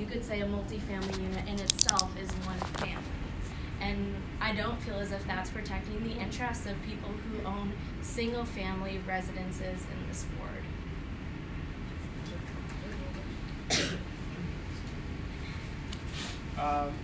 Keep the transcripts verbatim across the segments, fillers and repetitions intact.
you could say a multifamily unit in itself is one family. And I don't feel as if that's protecting the interests of people who own single-family residences in this ward. Um,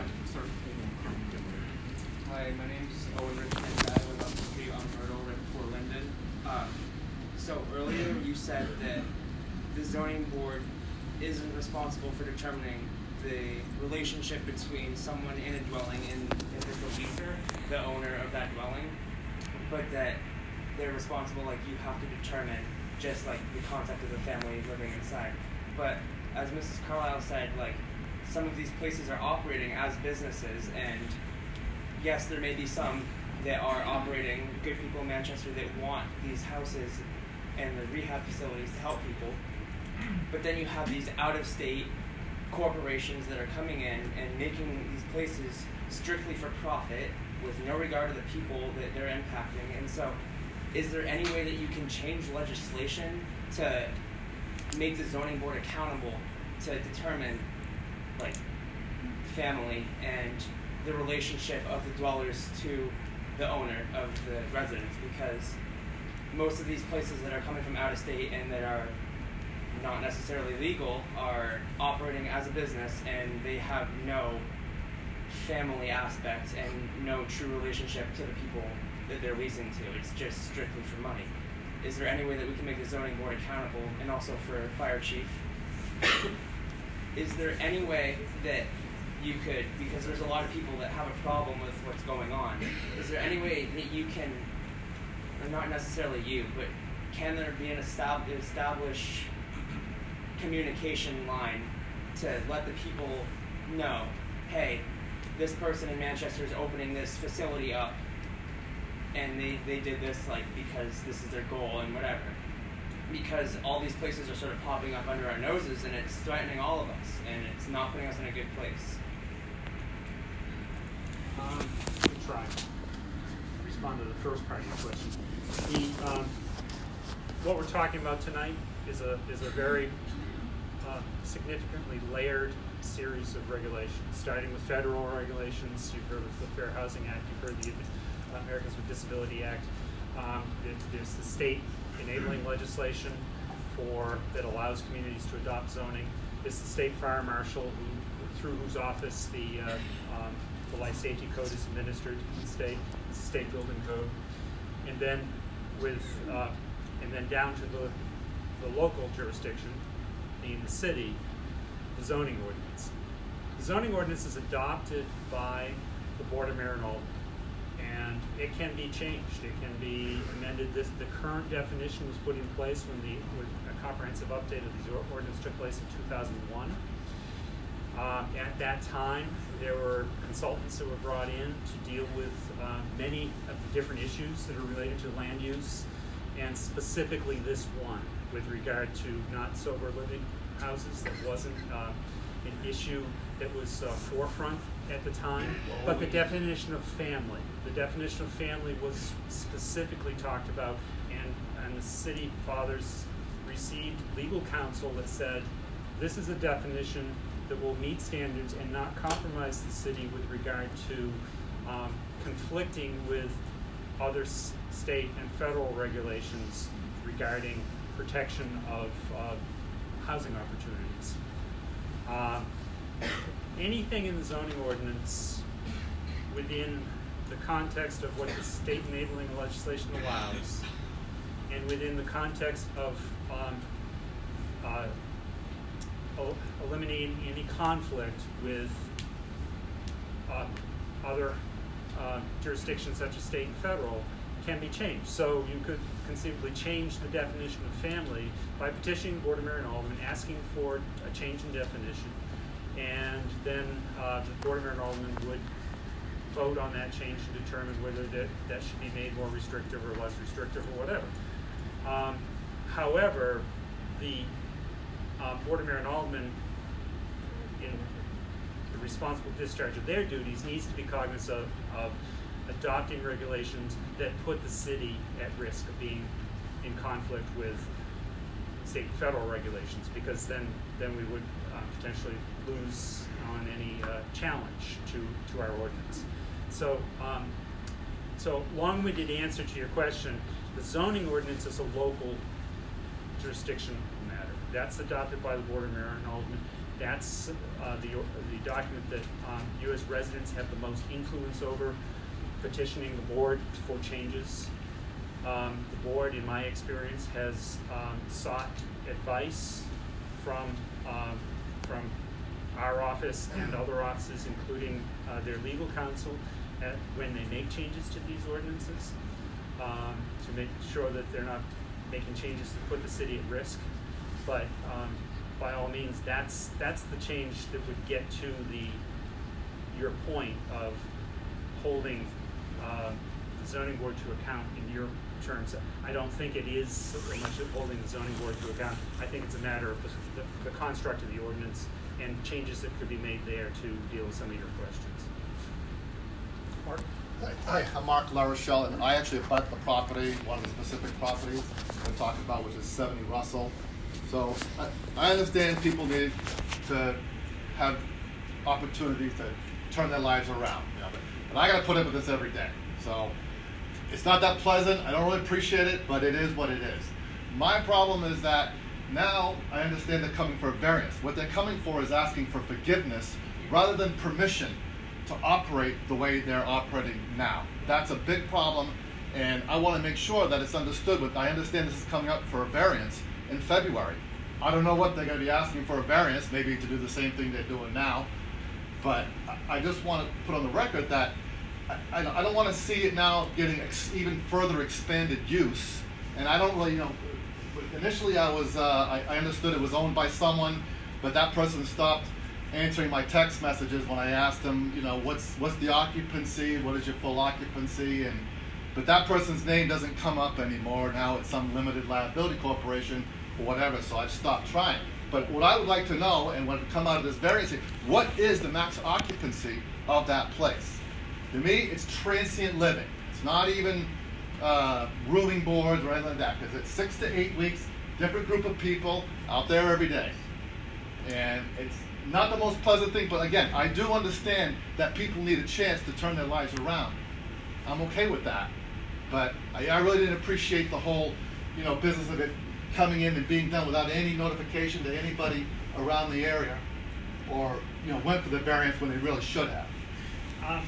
Hi, my name's Owen Richmond. I live on the street on Myrtle right before Linden. Um, so earlier you said that the zoning board isn't responsible for determining the relationship between someone in a dwelling and if it's the leaser, the owner of that dwelling, but that they're responsible, like you have to determine just like the concept of the family living inside. But as Missus Carlisle said, like some of these places are operating as businesses, and yes, there may be some that are operating, good people in Manchester that want these houses and the rehab facilities to help people, but then you have these out-of-state corporations that are coming in and making these places strictly for profit with no regard to the people that they're impacting. And so is there any way that you can change legislation to make the zoning board accountable to determine like family and the relationship of the dwellers to the owner of the residence? Because most of these places that are coming from out of state and that are not necessarily legal are operating as a business, and they have no family aspect and no true relationship to the people that they're leasing to. It's just strictly for money. Is there any way that we can make the zoning board accountable, and also for fire chief? Is there any way that you could, because there's a lot of people that have a problem with what's going on, is there any way that you can, or not necessarily you, but can there be an established communication line to let the people know, hey, this person in Manchester is opening this facility up, and they, they did this like because this is their goal and whatever? Because all these places are sort of popping up under our noses, and it's threatening all of us, and it's not putting us in a good place. Um, let me try to respond to the first part of your question. The, um, what we're talking about tonight is a is a very uh, significantly layered series of regulations, starting with federal regulations. You've heard of the Fair Housing Act. You've heard the uh, Americans with Disability Act. Um, there's the state enabling legislation for that allows communities to adopt zoning. There's the state fire marshal, who, through whose office the uh, um, the life safety code is administered in the state. It's the state building code, and then with uh, and then down to the the local jurisdiction, being the city, the zoning ordinance. The zoning ordinance is adopted by the Board of Mayor and Aldermen, and it can be changed. It can be amended. This, the current definition was put in place when the when a comprehensive update of the ordinance took place in two thousand one. Uh, at that time, there were consultants that were brought in to deal with uh, many of the different issues that are related to land use, and specifically this one with regard to not sober living houses. That wasn't uh, an issue that was uh, forefront at the time, but the definition of family. The definition of family was specifically talked about, and, and the city fathers received legal counsel that said, this is a definition that will meet standards and not compromise the city with regard to um, conflicting with other s state and federal regulations regarding protection of uh, housing opportunities. Uh, anything in the zoning ordinance within the context of what the state enabling legislation allows, and within the context of um, uh, eliminating any conflict with uh, other uh, jurisdictions such as state and federal, can be changed. So you could conceivably change the definition of family by petitioning the Board of Mayor and Aldermen, asking for a change in definition, and then uh, the Board of Mayor and Aldermen would vote on that change to determine whether that, that should be made more restrictive or less restrictive or whatever. Um, however, the uh, Board of Mayor and Aldermen, in the responsible discharge of their duties, needs to be cognizant of, of adopting regulations that put the city at risk of being in conflict with state and federal regulations, because then then we would uh, potentially lose on any uh, challenge to, to our ordinance. So, um, so long-winded answer to your question, the zoning ordinance is a local jurisdiction matter. That's adopted by the Board of Mayor and Aldermen. That's uh, the, the document that um, you as residents have the most influence over, petitioning the board for changes. Um, the board, in my experience, has um, sought advice from, um, from our office and other offices, including uh, their legal counsel, at, when they make changes to these ordinances, um, to make sure that they're not making changes to put the city at risk. But um, by all means, that's that's the change that would get to the your point of holding uh, the zoning board to account in your terms. I don't think it is so much of holding the zoning board to account. I think it's a matter of the, the, the construct of the ordinance and changes that could be made there to deal with some of your questions. Mark? Hi, I'm Mark LaRochelle, and I actually bought the property, one of the specific properties we're talking about, which is seventy Russell. So I, I understand people need to have opportunities to turn their lives around, you know, but, but I got to put up with this every day. So it's not that pleasant. I don't really appreciate it, but it is what it is. My problem is that now I understand they're coming for a variance. What they're coming for is asking for forgiveness rather than permission to operate the way they're operating now. That's a big problem, and I want to make sure that it's understood. With I understand this is coming up for a variance in February. I don't know what they're going to be asking for a variance, maybe to do the same thing they're doing now, but I just want to put on the record that I, I don't want to see it now getting ex even further expanded use, and I don't really, you know, initially I was, uh, I, I understood it was owned by someone, but that person stopped answering my text messages when I asked them, you know, what's what's the occupancy, what is your full occupancy, and but that person's name doesn't come up anymore. Now it's some limited liability corporation or whatever, so I've stopped trying. But what I would like to know, and what would come out of this variance, what is the max occupancy of that place? To me, it's transient living. It's not even uh, rooming boards or anything like that, because it's six to eight weeks, different group of people out there every day. And it's not the most pleasant thing, but again, I do understand that people need a chance to turn their lives around. I'm okay with that. But I, I really didn't appreciate the whole, you know, business of it coming in and being done without any notification to anybody around the area, or, you know, went for the variance when they really should have. Um,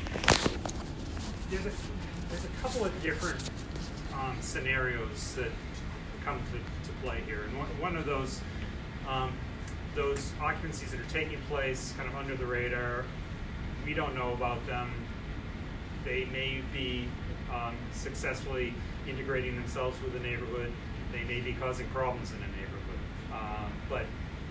there's, a, there's a couple of different um, scenarios that come to, to play here. And one, one of those, um, those occupancies that are taking place kind of under the radar, we don't know about them. They may be um, successfully integrating themselves with the neighborhood. They may be causing problems in the neighborhood. Um, but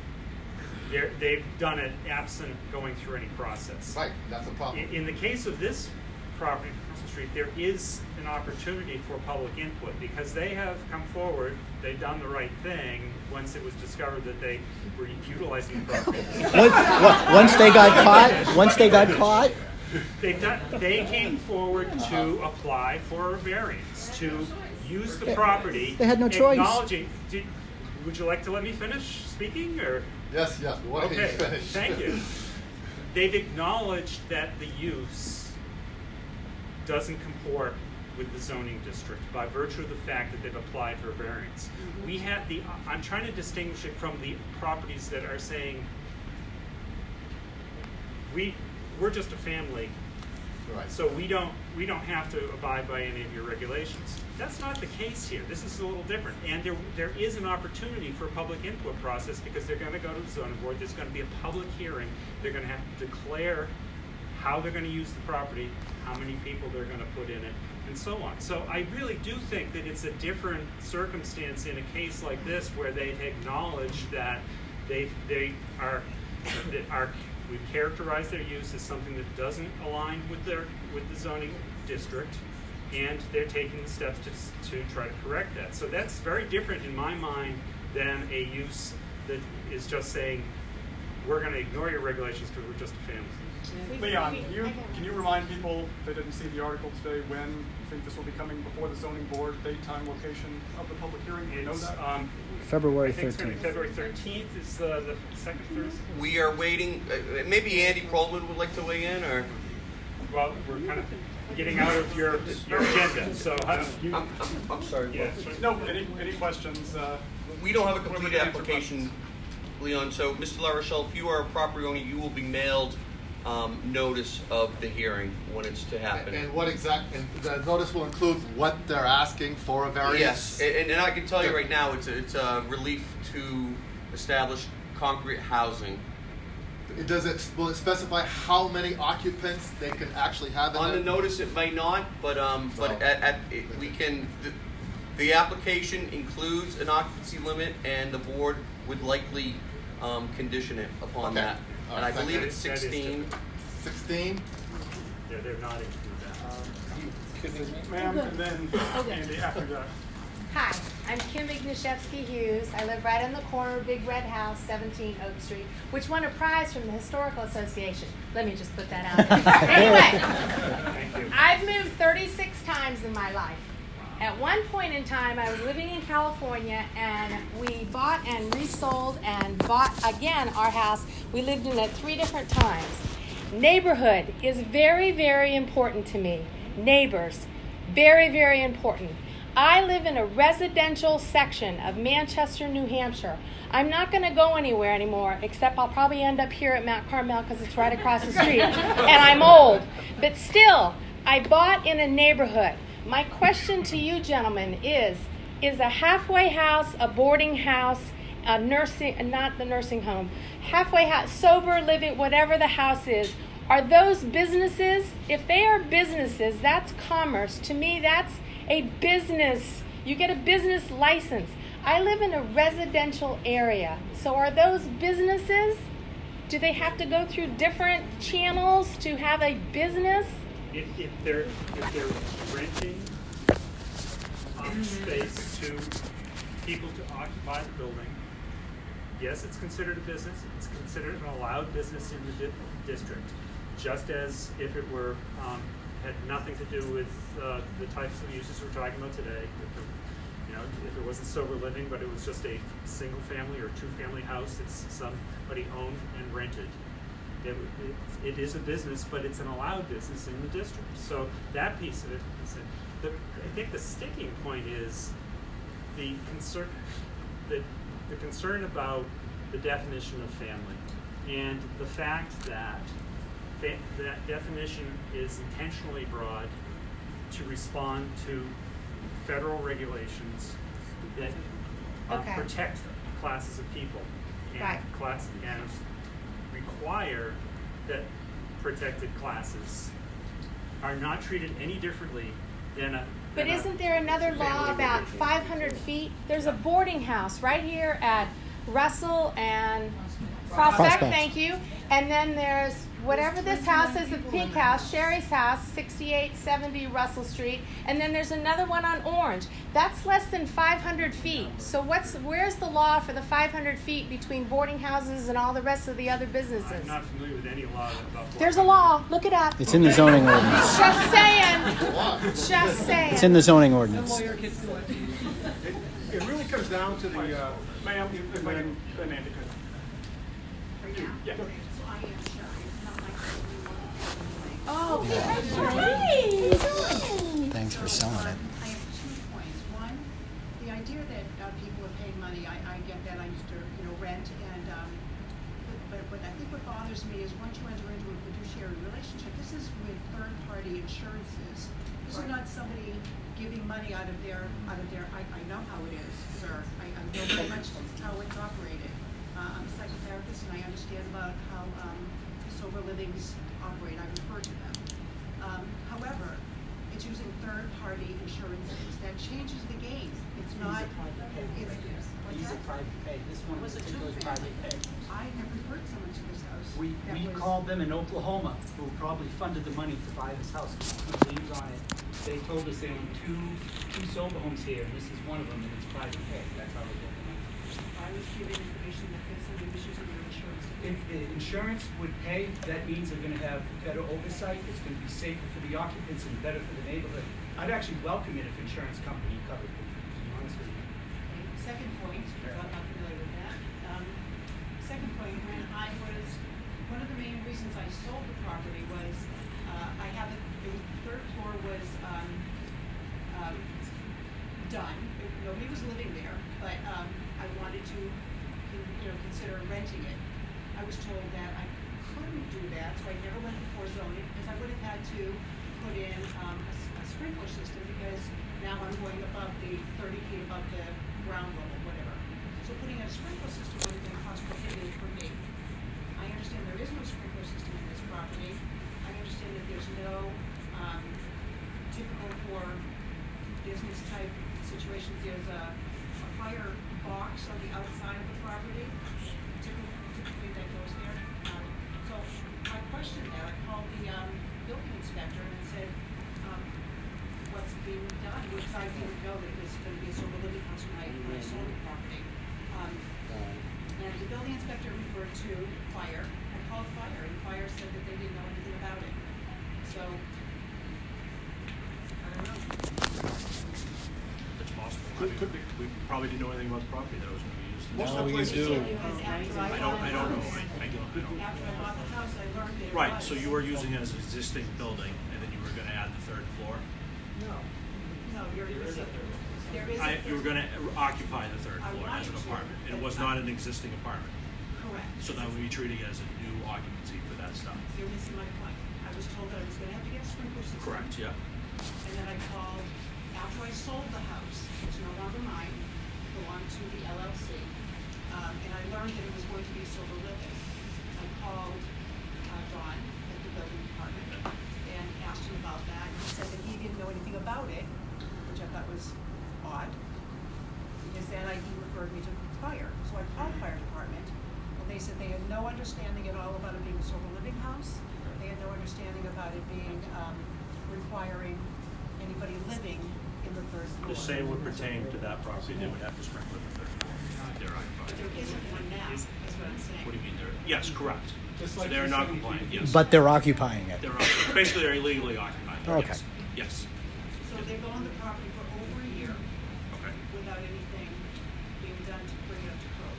they've done it absent going through any process. Right, that's a problem. In, in the case of this property, Russell Street, there is an opportunity for public input because they have come forward, they've done the right thing once it was discovered that they were utilizing the property. Once they got caught, once they got caught, They've done, they came forward to apply for a variance, to use the property. They had no choice. Acknowledging, did, would you like to let me finish speaking? Or? Yes, yes, we want to Okay, finish. thank you. They've acknowledged that the use doesn't comport with the zoning district by virtue of the fact that they've applied for a variance. Mm-hmm. We had the, I'm trying to distinguish it from the properties that are saying, we, we're just a family, Right. so we don't we don't have to abide by any of your regulations. That's not the case here. This is a little different, and there there is an opportunity for a public input process because they're going to go to the zoning board. There's going to be a public hearing. They're going to have to declare how they're going to use the property, how many people they're going to put in it, and so on. So I really do think that it's a different circumstance in a case like this where they've acknowledged that they they are that are. We've characterized their use as something that doesn't align with their with the zoning district, and they're taking the steps to, to try to correct that. So that's very different in my mind than a use that is just saying, we're going to ignore your regulations because we're just a family. Leon, can you, can you remind people, if they didn't see the article today, when you think this will be coming before the zoning board, date, time, location of the public hearing? Do you know It's, that? um, February I think it's going to be thirteenth. February thirteenth is uh, the second Thursday. We are waiting. Uh, maybe Andy Perlman would like to weigh in, or Well, we're kind of getting out of your your agenda. So how, you, I'm, I'm, I'm sorry. yeah. No, any, any questions? Uh, We don't have a When we complete get into application, Leon. So, Mister La Rochelle, if you are a property owner, you will be mailed um, notice of the hearing when it's to happen. And what exact, and the notice will include what they're asking for a variance? Yes, and, and I can tell you right now, it's a, it's a relief to establish concrete housing. It does it, will it specify how many occupants they can actually have in On it? the notice, it may not, but um, but Oh. at, at it, we can. The, the application includes an occupancy limit, and the board would likely um, condition it upon Okay. that. All And I right, thank believe you. it's That is sixteen. Sixteen? They're, they're not included that. ma'am, and then Andy after that. Hi, I'm Kim Ignashevsky Hughes. I live right on the corner of Big Red House, seventeen Oak Street, which won a prize from the Historical Association. Let me just put that out there. Anyway, Thank you. I've moved thirty-six times in my life. At one point in time, I was living in California, and we bought and resold and bought again our house. We lived in it three different times. Neighborhood is very, very important to me. Neighbors, very, very important. I live in a residential section of Manchester, New Hampshire. I'm not going to go anywhere anymore, except I'll probably end up here at Mount Carmel because it's right across the street, and I'm old. But still, I bought in a neighborhood. My question to you gentlemen is, is a halfway house, a boarding house, a nursing, not the nursing home, halfway house, sober living, whatever the house is, are those businesses? If they are businesses, that's commerce. To me, that's a business. You get a business license. I live in a residential area. So are those businesses? Do they have to go through different channels to have a business? If, if they're if they're renting um, space to people to occupy the building, yes, it's considered a business. It's considered an allowed business in the di- district, just as if it were um, had nothing to do with uh, the types of uses we're talking about today. If it, you know, if it wasn't sober living, but it was just a single-family or two-family house that somebody owned and rented. It, it, it is a business, but it's an allowed business in the district. So that piece of it, is it. The, I think the sticking point is the concern, the, the concern about the definition of family, and the fact that fa- that definition is intentionally broad to respond to federal regulations that uh, Okay. protect classes of people and Right. class and require that protected classes are not treated any differently than a. But than a isn't there another law family about individual. five hundred feet? There's a boarding house right here at Russell and Prospect, Prospect. thank you. And then there's whatever this house is, the pink house, Sherry's house, sixty-eight seventy Russell Street. And then there's another one on Orange. That's less than five hundred feet. So what's where's the law for the five hundred feet between boarding houses and all the rest of the other businesses? I'm not familiar with any law about. There's a law. Look it up. It's in the zoning ordinance. Just saying. Just saying. It's in the zoning ordinance. It, it really comes down to the, uh, ma'am, if I can, then Andy could. Yeah. Oh, hey. Thanks for selling it. I have two points. One, the idea that uh, people are paying money, I, I get that. I used to, you know, rent, and um, but, but, but I think what bothers me is once you enter into a fiduciary relationship, this is with third-party insurances. This is not somebody giving money out of their out of their. I, I know how it is, sir. I, I know very much how it's operated. Uh, I'm a psychotherapist, and I understand about how um, sober livings operate. I refer to them. Um, however, it's using third-party insurances. That changes the game. It's not. It's, He's a private pay. This one in particular is private pay. I have referred someone to this house. We, that we was- called them in Oklahoma, who probably funded the money to buy this house, put names on it. They told us they own two, two sober homes here, and this is one of them, and it's private pay. That's how they get the money. I was given information that there's some issues with your insurance. If the insurance would pay, that means they're gonna have better oversight, it's gonna be safer for the occupants and better for the neighborhood. I'd actually welcome it if insurance company covered it, to be honest with you. Okay, second point, because I'm not familiar with that. Um, second point, when I was, one of the main reasons I sold the property was, uh, I have, a, the third floor was, um, um, done. Nobody was living there, but, um, I wanted to, you know, consider renting it. I was told that I couldn't do that, so I never went before zoning, because I would have had to put in, um, a, s- a sprinkler system, because now I'm going above the thirty feet above the ground level, whatever. So putting in a sprinkler system would have been cost prohibitive for me. I understand there is no sprinkler system in this property. I understand that there's no, um, typical for business type situations, there's a, a fire box on the outside of the property. Typically, typically that goes there. Um, so I questioned that. I called the, um, building inspector and said, um, what's being done, because I didn't know that it was going to be a sober living house when I, when I sold the property. Um, and the building inspector referred to fire. I called fire, and fire said that they didn't know anything about it. So, I don't know. It's possible. Could- I mean, could be. We probably didn't know anything about the property that was going to be used. Most Now of the you places do. Because after I I don't. bought I the don't know. house- I, I don't. I don't. After I bought the house, I learned that it Right. was. So you were using it as an existing building, and then you were going to add the third floor. No, no, you're, there is a, there is a. I, you were going to occupy the third I floor as an wanted to, apartment. It but was I- not an existing apartment. Correct. So that would be treated as a new occupancy for that stuff. You're missing my point. I was told that I was gonna have to get a sprinkler system. Correct. Yeah. And then I called, after I sold the house, it's no longer mine, belonged to the L L C. Um, and I learned that it was going to be sober living. I called, uh, Don at the building department and asked him about that. He said that he didn't know anything about it, which I thought was odd. Because then I, he referred me to fire. So I called fire department, and they said they had no understanding at all about it being a sober living house. They had no understanding about it being, um, requiring anybody living in the third floor. The same would pertain to that property. They would have to sprinkle the third floor. They're But occupied. there isn't one now, is what I'm saying. What do you mean? They're yes, correct. Just So like they're the not city compliant. people. Yes. But they're occupying it. They're occupied. Basically they're illegally occupied. Okay. Yes. Yes. So they've owned the property for over a year Okay. without anything being done to bring it up to code.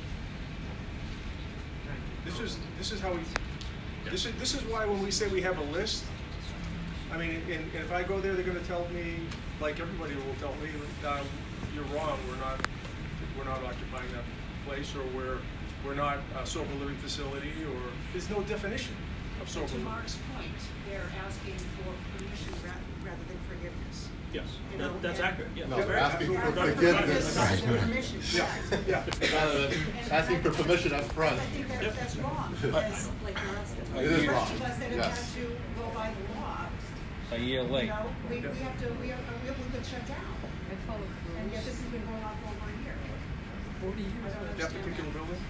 This is, this is how we, this is, this is why when we say we have a list, I mean, and, and if I go there, they're gonna tell me, like everybody will tell me, uh, you're wrong, we're not, we're not occupying that place, or we're, we're not a sober living facility, or, there's no definition of But sober to living. Mark's point, they're asking for permission rather, rather than forgiveness. Yes. You know, That, that's and- accurate. Yeah. No, Very they're asking accurate. for Rather than forgiveness. asking for permission, Yeah, correct. yeah. Rather than asking for permission up front. I think that, that's wrong, because, It is wrong, because they would yes. have to go by the law. A year You late. know, we, we have to, we are, we have been shut down. And yet this has been going on for over a year. Forty years. I don't That understand particular that. building?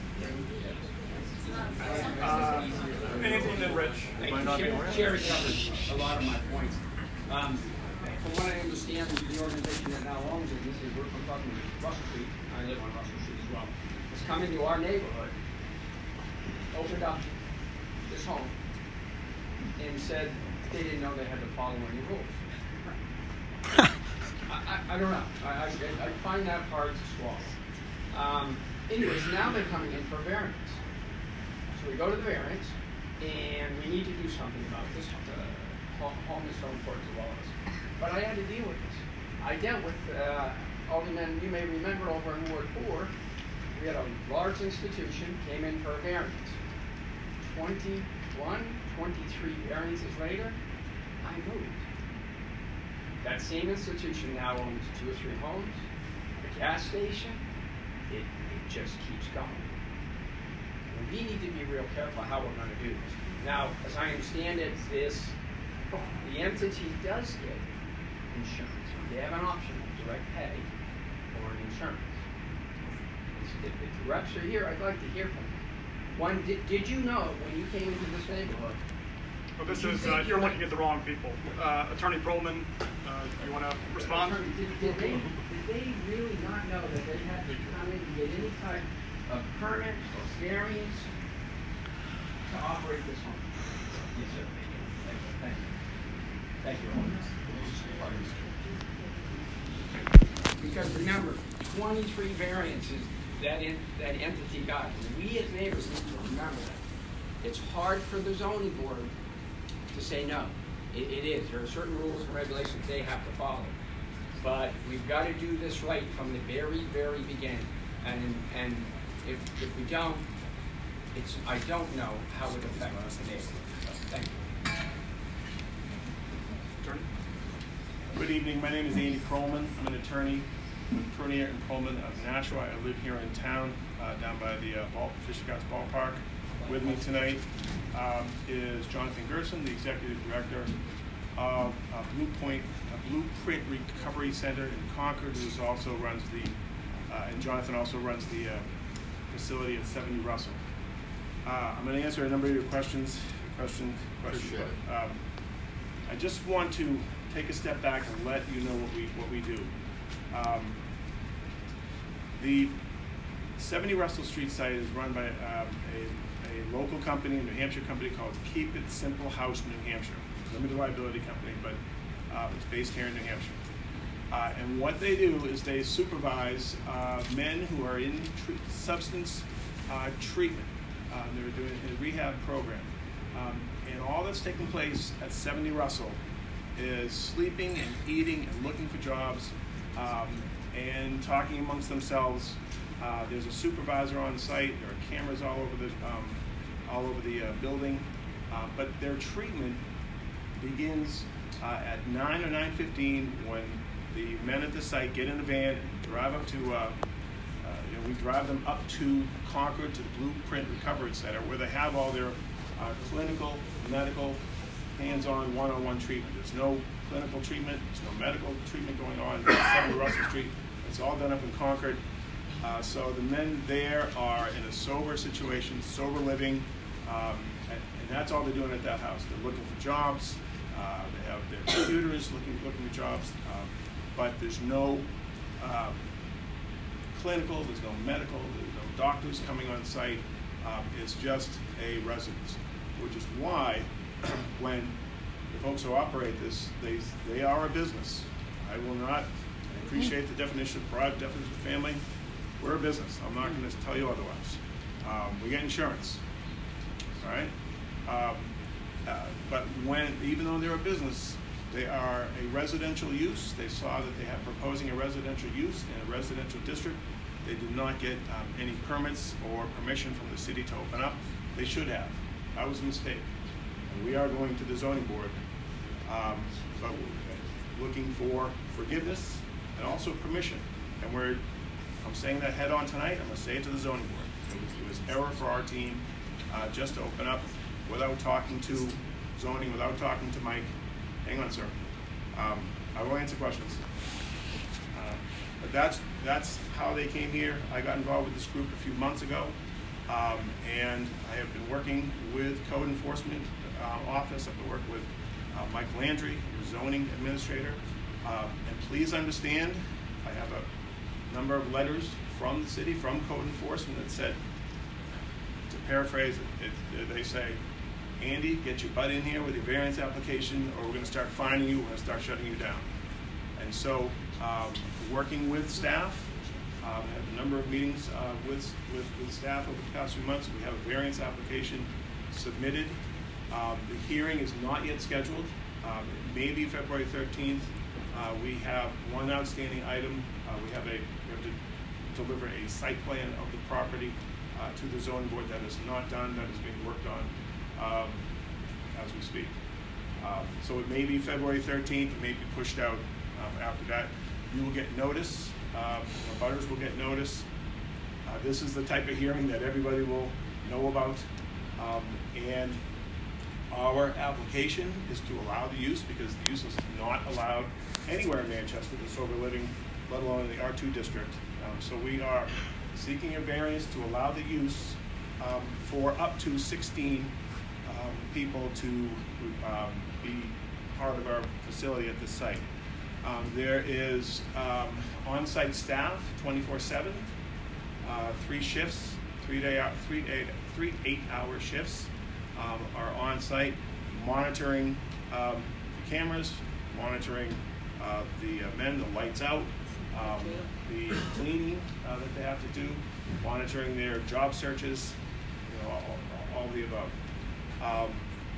Uh, Anything that Rich. Jerry covered a lot of my points. Um, from what I understand, the organization that now owns it, this is, we're we're talking Russell Street, I live on Russell Street as well, has come into our neighborhood, opened up this home, and said they didn't know they had to follow any rules. I, I, I don't know. I, I, I find that hard to swallow. Um, anyways, now they're coming in for variance. So we go to the variance, and we need to do something about this. Uh, ho- home is so important as well as. But I had to deal with this. I dealt with uh, Alderman, you may remember over in Ward four, we had a large institution, came in for a variance. twenty-one, twenty-three variances later, I moved. That same institution now owns two or three homes, a gas station. It, it just keeps going. And we need to be real careful how we're going to do this. Now, as I understand it, this the entity does get insurance. They have an option of direct pay or an insurance. If, if the reps are here, I'd like to hear from them. One, did, did you know when you came into this neighborhood? Well, this did you is, think uh, you you're were- looking at the wrong people. Uh, Attorney Perlman, uh, you want to respond? Did, did they, they really not know that they have to come in and get any type of permit or variance to operate this home? Yes, sir. Thank you. Thank you. Because remember, twenty-three variances that in, that entity got. And we as neighbors need to remember that. It's hard for the zoning board to say no. It, it is. There are certain rules and regulations they have to follow. But we've got to do this right from the very, very beginning. And and if if we don't, it's I don't know how it affects the neighborhood. So, thank you. Attorney? Good evening. My name is Andy Perlman. I'm an attorney with Pernier and Perlman of Nashua. I live here in town, uh, down by the uh, ball, Fisher Cats Ballpark. With me tonight um, is Jonathan Gerson, the executive director of uh, Blue Point, uh, Blueprint Recovery Center in Concord, who also runs the, uh, and Jonathan also runs the uh, facility at seventy Russell. Uh, I'm going to answer a number of your questions. Question, questions. Appreciate it. Um, I just want to take a step back and let you know what we what we do. Um, the seventy Russell Street site is run by um, a, a local company, a New Hampshire company called Keep It Simple House, New Hampshire. Limited liability company, but uh, it's based here in New Hampshire. Uh, and what they do is they supervise uh, men who are in tr substance uh, treatment. Uh, they're doing a rehab program. Um, and all that's taking place at seventy Russell is sleeping and eating and looking for jobs um, and talking amongst themselves. Uh, there's a supervisor on site. There are cameras all over the um, all over the uh, building. Uh, but their treatment begins uh, at nine or nine fifteen when the men at the site get in the van, drive up to. Uh, uh, you know, we drive them up to Concord to the Blueprint Recovery Center, where they have all their uh, clinical, medical, hands-on, one-on-one treatment. There's no clinical treatment. There's no medical treatment going on at seventy Russell Street. It's all done up in Concord. Uh, so the men there are in a sober situation, sober living, um, and, and that's all they're doing at that house. They're looking for jobs. Uh, they have their computers looking looking for jobs, um, but there's no uh, clinical. There's no medical. There's no doctors coming on site. Um, it's just a residence, which is why when the folks who operate this, they they are a business. I will not I appreciate the definition of private, definition of family. We're a business. I'm not going to tell you otherwise. Um, we get insurance, all right? Um, uh, but when, even though they're a business, they are a residential use. They saw that they have proposing a residential use in a residential district. They did not get um, any permits or permission from the city to open up. They should have. That was a mistake. And we are going to the zoning board, um, but we're looking for forgiveness and also permission. And we're I'm saying that head on tonight. I'm going to say it to the zoning board. It was, it was error for our team uh, just to open up without talking to zoning, without talking to Mike. Hang on, sir. Um, I will answer questions. Uh, but that's that's how they came here. I got involved with this group a few months ago, um, and I have been working with code enforcement uh, office. I've been working with uh, Mike Landry, your zoning administrator. Uh, and please understand, I have a number of letters from the city, from code enforcement that said, to paraphrase it, it, they say, Andy, get your butt in here with your variance application or we're going to start fining you, we're going to start shutting you down. And so, um, working with staff, um, I had a number of meetings uh, with, with, with staff over the past few months. We have a variance application submitted. Um, the hearing is not yet scheduled. Um, it may be February thirteenth. Uh, we have one outstanding item. Uh, we have a we have to deliver a site plan of the property uh, to the zoning board. That is not done. That is being worked on um, as we speak. Um, so it may be February thirteenth. It may be pushed out um, after that. You will get notice. Um, the butters will get notice. Uh, this is the type of hearing that everybody will know about. Um, and our application is to allow the use because the use is not allowed anywhere in Manchester, the sober living, let alone in the R two district. Um, so we are seeking a variance to allow the use um, for up to sixteen um, people to um, be part of our facility at this site. Um, there is um, on-site staff, twenty-four seven, uh, three shifts, three day, three eight, three eight-hour shifts um, are on-site, monitoring um, cameras, monitoring uh, the uh, men, the lights out, um, the cleaning uh, that they have to do, monitoring their job searches, you know, all, all, all of the above. Um,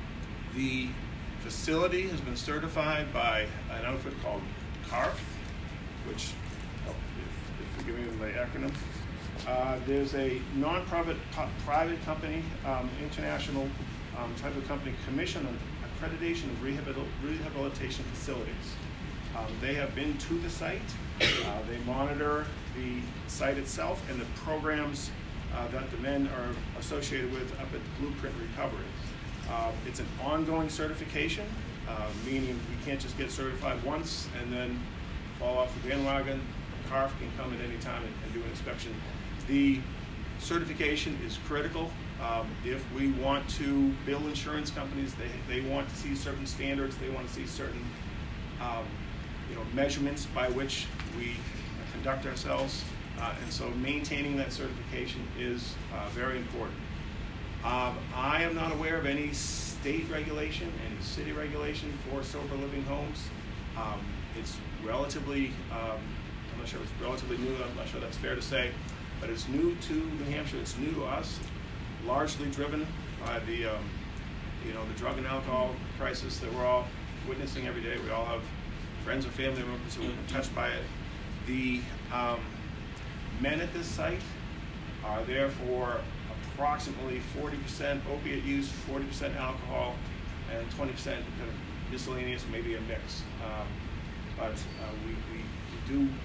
the facility has been certified by an outfit called C A R F, which, oh, if, if you're giving me the acronym, uh, there's a non-profit po- private company, um, international um, type of company, Commission on Accreditation of Rehabil- Rehabilitation Facilities. Um, they have been to the site. Uh, they monitor the site itself and the programs uh, that the men are associated with up at Blueprint Recovery. Uh, it's an ongoing certification, uh, meaning you can't just get certified once and then fall off the bandwagon. C A R F can come at any time and, and do an inspection. The certification is critical. Um, if we want to bill insurance companies, they, they want to see certain standards, they want to see certain um, you know, measurements by which we conduct ourselves. Uh, and so maintaining that certification is uh, very important. Um, I am not aware of any state regulation, any city regulation for sober living homes. Um, it's relatively, um, I'm not sure if it's relatively new, I'm not sure that's fair to say, but it's new to New Hampshire, it's new to us, largely driven by the, um, you know, the drug and alcohol crisis that we're all witnessing every day. We all have friends or family members who have been touched by it. The um, men at this site are there for approximately forty percent opiate use, forty percent alcohol, and twenty percent kind of miscellaneous, maybe a mix. Um, but uh, we, we, we do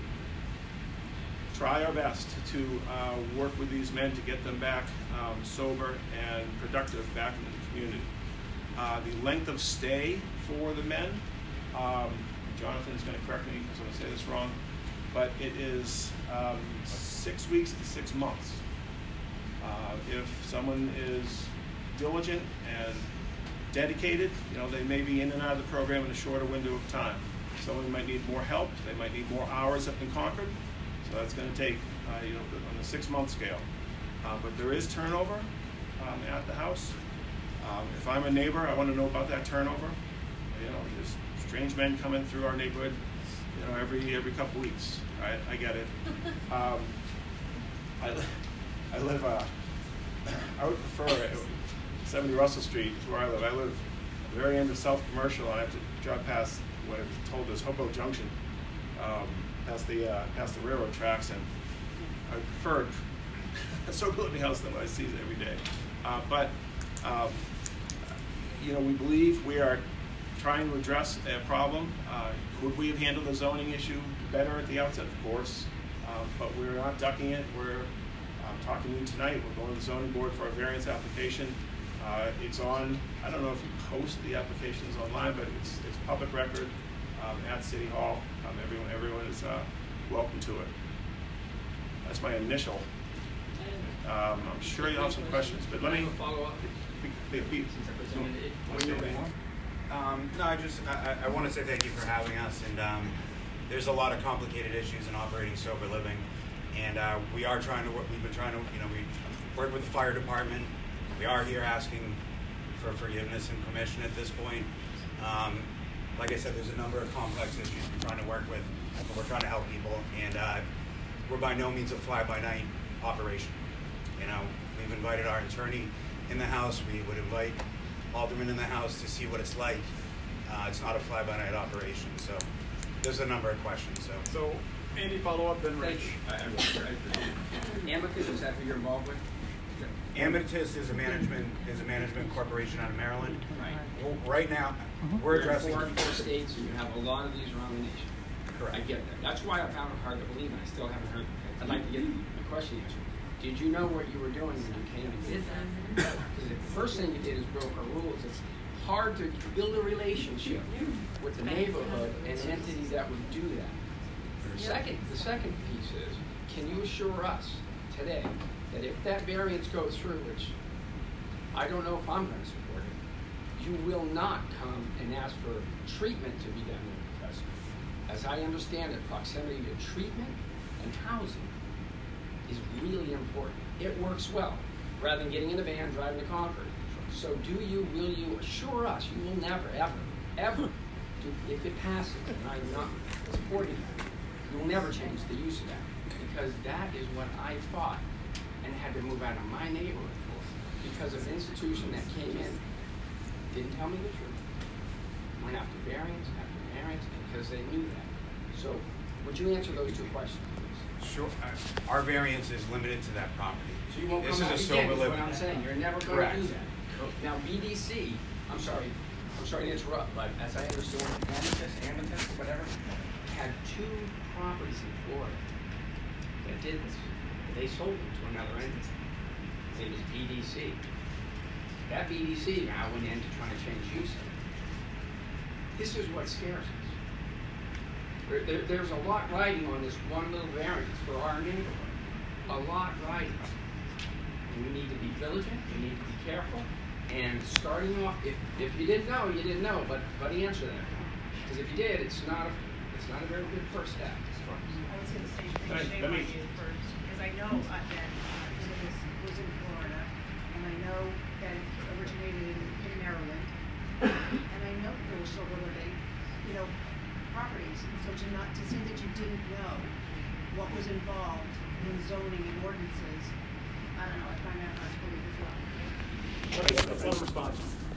try our best to uh, work with these men to get them back um, sober and productive back into the community. Uh, the length of stay for the men, um, Jonathan is going to correct me because I'm going to say this wrong, but it is um, six weeks to six months. Uh, if someone is diligent and dedicated, you know, they may be in and out of the program in a shorter window of time. Someone might need more help, they might need more hours up in Concord, so that's going to take, uh, you know, on the six-month scale. Uh, but there is turnover um, at the house. Um, if I'm a neighbor, I want to know about that turnover. You know, there's strange men coming through our neighborhood, you know, every every couple weeks. Right? I get it. Um, I, I live, uh, I would prefer seventy Russell Street is where I live. I live at the very end of South Commercial, and I have to drive past what I'm told is Hobo Junction, um, past the uh, past the railroad tracks, and I prefer a sober living house than what I see every day. Uh, but um, you know, we believe we are trying to address a problem. Uh, could we have handled the zoning issue better at the outset? Of course, um, but we're not ducking it. We're um, talking to you tonight. We're going to the zoning board for our variance application. Uh, it's on, I don't know if you post the applications online, but it's it's public record um, at City Hall. Um, everyone everyone is uh, welcome to it. That's my initial. Um, I'm sure you'll have some questions, but let me follow up. Um, no, I just I, I want to say thank you for having us. And um, there's a lot of complicated issues in operating sober living, and uh, we are trying to work. We've been trying to you know we work with the fire department. We are here asking for forgiveness and permission at this point. Um, like I said, there's a number of complex issues we're trying to work with, but we're trying to help people, and uh, we're by no means a fly-by-night operation. You know, we've invited our attorney in the house. We would invite aldermen in the house to see what it's like. Uh, it's not a fly-by-night operation, so there's a number of questions. So, so Andy, follow up, then Rich. Amicus, is that who you're involved with? Amicus is a management is a management corporation out of Maryland. Right. Well, right now, Mm-hmm. we're You're addressing in four, four states, and you have a lot of these around the nation. Correct. I get that. That's why I found it hard to believe, and I still haven't heard. I'd like to get a question answered. Did you know what you were doing when you came and did that? Because the first thing you did is broke our rules. It's hard to build a relationship with the neighborhood and an entity that would do that. The second, the second piece is, can you assure us today that if that variance goes through, which I don't know if I'm going to support it, you will not come and ask for treatment to be done with the professor? as I understand it, proximity to treatment and housing is really important. It works well, rather than getting in a van, driving to Concord. So do you, will you assure us you will never, ever, ever, do, if it passes, and I'm not supporting that, you will never change the use of that, because that is what I fought and had to move out of my neighborhood for, because of an institution that came in, didn't tell me the truth, went after variance after variance because they knew that. So would you answer those two questions, please? Sure. Uh, Our variance is limited to that property. So you won't this come is out a again, sober is living. what I'm saying. You're never going Correct. to do that. Now, B D C, I'm sorry, I'm sorry to interrupt, but as I understand, Amethyst, Amethyst, whatever, had two properties in Florida that did this. They sold them to another entity. It was B D C. That B D C now went in to try to change use of it. This is what scares us. There, there, there's a lot riding on this one little variance for our neighborhood. A lot riding. And we need to be vigilant, we need to be careful. And starting off, if, if you didn't know, you didn't know, but but answer that. Because if you did, it's not a it's not a very good first step. I was going to say, Let- shame let on me- you first, because I know uh, that uh, it was, was in Florida, and I know that it originated in, in Maryland, and I know that there were sober living, you know, properties. And so to not to say that you didn't know what was involved in zoning and ordinances, I don't know. I find that not to believe as well. Let's let him respond.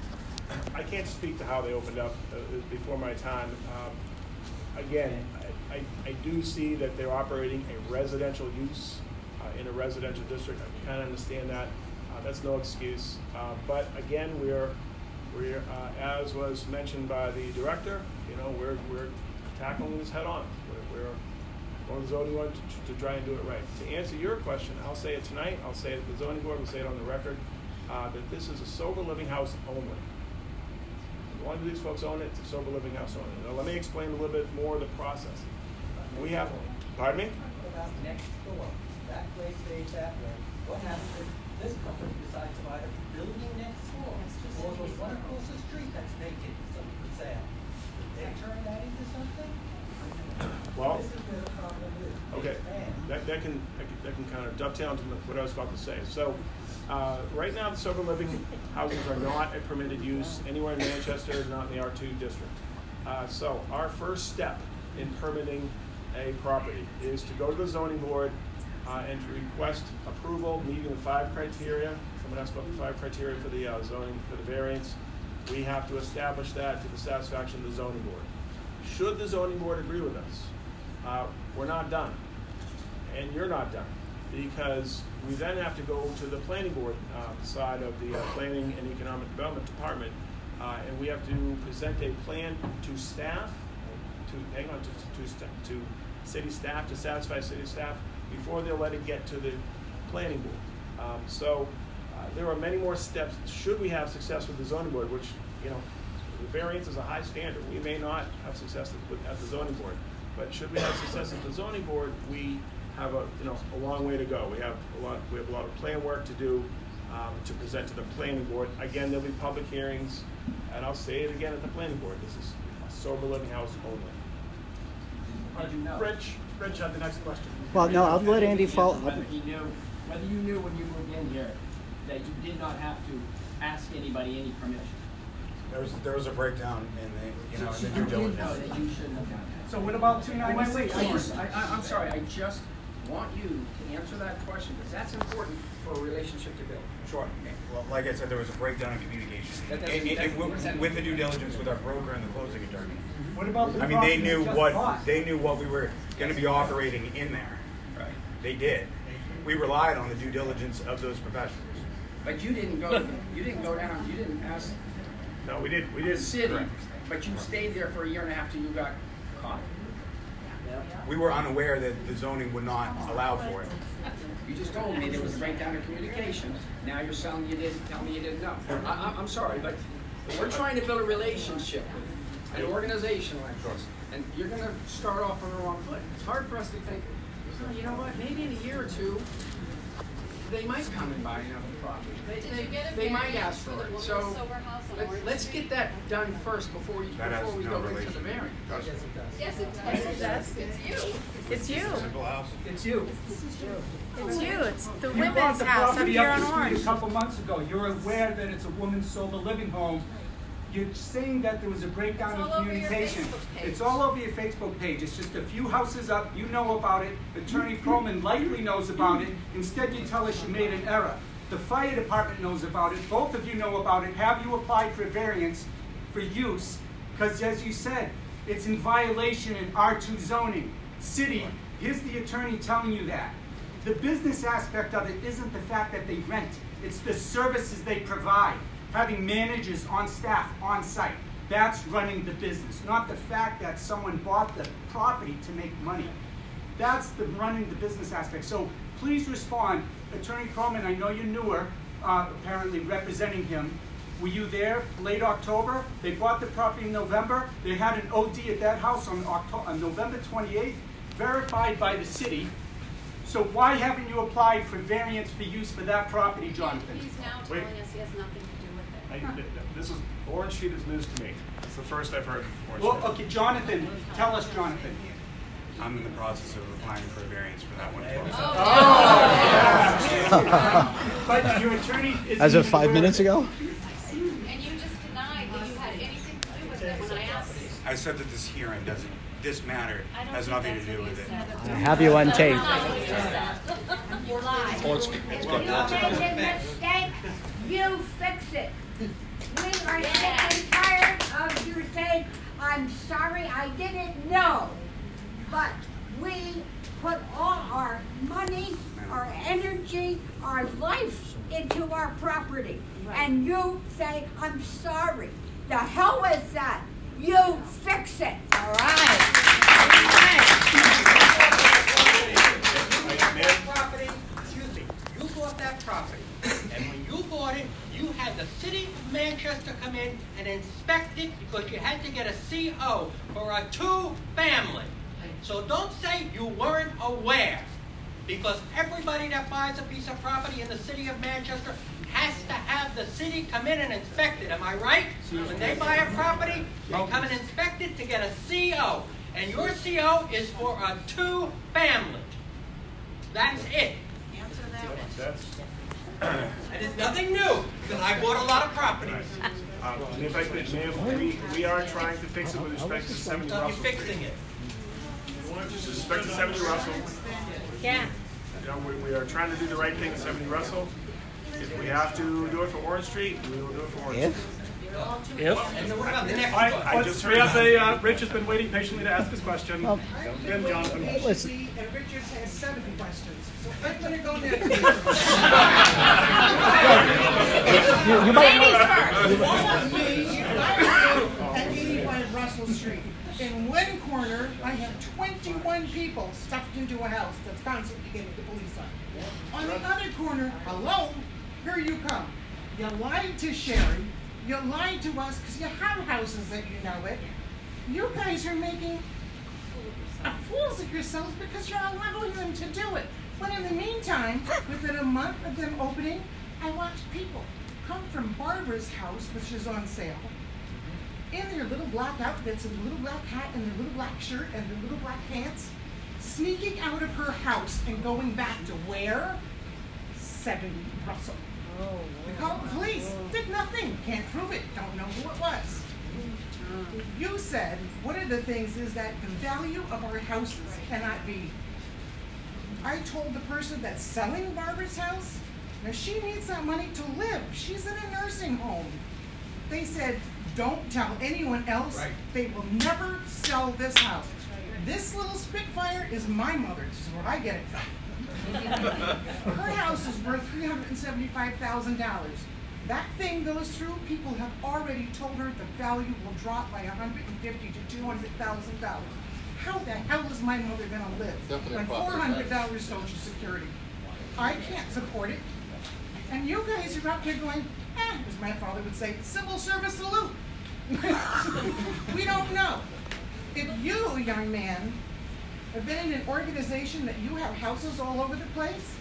I can't speak to how they opened up uh, before my time. Um, again, I, I, I do see that they're operating a residential use uh, in a residential district. I kind of understand that. Uh, that's no excuse. Uh, but again, we're, we're uh, as was mentioned by the director, you know, we're, we're tackling this head on. We're, we're on the zoning board to, to try and do it right. To answer your question, I'll say it tonight, I'll say it at the zoning board, we'll say it on the record, uh, that this is a sober living house only. As long as these folks own it, it's a sober living house only. Now let me explain a little bit more of the process. We have, pardon me? What about next door? That place stays that way. What happens if this company decides to buy a building next door? Or the one across the street that's vacant, something for sale? They turn that into something? Well, This is where the problem is. okay, that, that can that can, that can kind of dovetail into what I was about to say. So, uh, right now, the sober living houses are not a permitted use anywhere in Manchester, not in the R two district. Uh, so, our first step in permitting a property is to go to the zoning board uh, and to request approval meeting the five criteria. Someone asked about the five criteria for the uh, zoning for the variance. We have to establish that to the satisfaction of the zoning board. Should the zoning board agree with us, uh, we're not done, and you're not done, because we then have to go to the planning board uh, side of the uh, Planning and Economic Development Department, uh, and we have to present a plan to staff, to hang on to to, to, to city staff to satisfy city staff before they'll let it get to the planning board. Um, so uh, there are many more steps. Should we have success with the zoning board, which you know. The variance is a high standard. We may not have success at, at the zoning board, but should we have success at the zoning board, we have a you know a long way to go. We have a lot. We have a lot of plan work to do um, to present to the planning board. Again, there'll be public hearings, and I'll say it again at the planning board. This is a sober living house only. How'd you know? Rich, Rich had the next question. Well, no, I'll let Andy follow. Whether he knew, whether you knew when you moved in here that you did not have to ask anybody any permission. There was there was a breakdown in the you know in the You due did diligence. know that you shouldn't have done that. So what about two Wait, wait, ninety-six? wait, I just, I, I, I'm sorry, I just want you to answer that question, because that's important for a relationship to build. Sure. Well, like I said, there was a breakdown in communication That doesn't- It- it- that- it- what does that with mean? the due diligence with our broker and the closing attorney. What about the I mean, they property knew you just what bought? they knew what we were going to be operating in there. Right. They did. We relied on the due diligence of those professionals. But you didn't go, you didn't go down, you didn't ask No, we did. We the did. city, Correct. but you stayed there for a year and a half till you got caught. We were unaware that the zoning would not allow for it. You just told me there was a breakdown in communications. Now you're telling you didn't, tell me you didn't know. I, I, I'm sorry, but we're trying to build a relationship with an organization like this, and you're going to start off on the wrong foot. It's hard for us to think, oh, you know what, maybe in a year or two, they might come and buy another property. They, Did they, you get a they might variance ask for for the it. woman So sober house on let, Orange let's Street? get that done first before we, That has before we no go into relation. the variance. Yes, it does. Yes, it Yes, it does. does. It's you. It's you. Simple house. It's you. It's you. It's the You women's bought the house up property here up on the street Orange. a couple months ago. You're aware that it's a woman's sober living home. You're saying that there was a breakdown It's in all over your communication. Facebook page. It's all over your Facebook page. It's just a few houses up. You know about it. Attorney Perlman likely knows about it. Instead, you tell us you made an error. The fire department knows about it. Both of you know about it. Have you applied for variance for use? Because as you said, it's in violation in R two zoning. City, here's the attorney telling you that. The business aspect of it isn't the fact that they rent. It's the services they provide. Having managers on staff, on site. That's running the business, not the fact that someone bought the property to make money. That's the running the business aspect. So please respond. Attorney Perlman, I know you're newer, uh, apparently representing him. Were you there late October? They bought the property in November. They had an O D at that house on, October, on November twenty-eighth, verified by the city. So why haven't you applied for variance for use for that property, Jonathan? He's now Wait. telling us he has nothing to do with it. I, this is, Orange Street is news to me. It's the first I've heard of Orange Well, Street. okay, Jonathan, tell us, Jonathan. I'm in the process of applying for a variance for that one. Oh. But your attorney is As of five minutes ago? And you just denied that you had anything to do with it when I asked you. I said that this hearing doesn't, this matter I don't has think nothing to that's do what with you it. said. I have you on tape. You lied. If you made a mistake, you fix it. We are sick and tired of you saying, I'm sorry, I didn't know. But we put all our money, our energy, our life into our property. And you say, I'm sorry. The hell with that. You fix it. All right. That property, excuse me, you bought that property, and when you bought it, you had the city of Manchester come in and inspect it because you had to get a C O for a two-family. So don't say you weren't aware, because everybody that buys a piece of property in the city of Manchester has to have the city come in and inspect it, am I right? When they buy a property, they come and inspect it to get a C O, and your C O is for a two-family. That's it. Answer that one. That's, And it's nothing new, because I bought a lot of properties. um, and if I could, ma'am, we, we are trying to fix it with respect to seventy So you're Russell fixing Street. it. With respect to seventy Russell, Yeah. you know, we, we are trying to do the right thing at seventy Russell. If we have to do it for Orange Street, we will do it for Orange If? Street. If? And then what about the next I, one? I just heard. We have a, uh, Rich has been waiting patiently to ask his question. Well, Again, Jonathan. Listen. And Richard has seventy questions. So I'm going to go next. You, you might, Me, I live at eighty-five Russell Street. In one corner, I have twenty-one people stuffed into a house that's constantly getting the police on. On the other corner, hello, here you come. You lied to Sherry. You lied to us because you have houses that you know it. You guys are making a fools of yourselves because you're allowing them to do it. But in the meantime, within a month of them opening, I watched people come from Barbara's house, which is on sale, in their little black outfits and their little black hat and their little black shirt and their little black pants, sneaking out of her house and going back to where? seventy Russell. We called the police, did nothing, can't prove it, don't know who it was. You said one of the things is that the value of our houses cannot be. I told the person that's selling Barbara's house, now she needs that money to live. She's in a nursing home. They said, don't tell anyone else. Right. They will never sell this house. This little Spitfire is my mother's, is where I get it from. Her house is worth three hundred seventy-five thousand dollars. That thing goes through, people have already told her the value will drop by one hundred fifty thousand to two hundred thousand dollars. How the hell is my mother gonna live Definitely a on property four hundred dollars tax. Social Security? I can't support it. And you guys are up here going, eh, as my father would say, civil service salute. We don't know. If you, young man, have been in an organization that you have houses all over the place,